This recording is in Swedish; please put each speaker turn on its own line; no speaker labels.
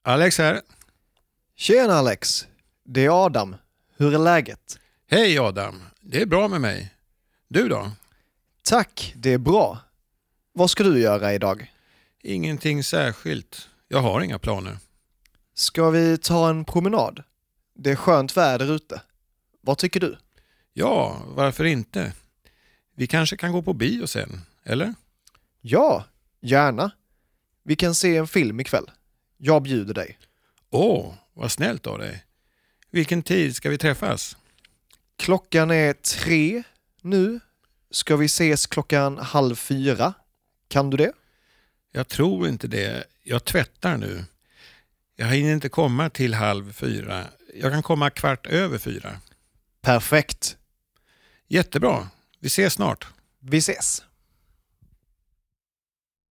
Alex här.
Tjena Alex, det är Adam. Hur är läget?
Hej Adam, det är bra med mig. Du då?
Tack, det är bra. Vad ska du göra idag?
Ingenting särskilt. Jag har inga planer.
Ska vi ta en promenad? Det är skönt väder ute. Vad tycker du?
Ja, varför inte? Vi kanske kan gå på bio sen, eller?
Ja, gärna. Vi kan se en film ikväll. Jag bjuder dig.
Vad snällt av dig. Vilken tid ska vi träffas?
Klockan är 3 nu. Ska vi ses klockan 3:30? Kan du det?
Jag tror inte det. Jag tvättar nu. Jag hinner inte komma till 3:30. Jag kan komma 4:15.
Perfekt.
Jättebra. Vi ses snart.
Vi ses.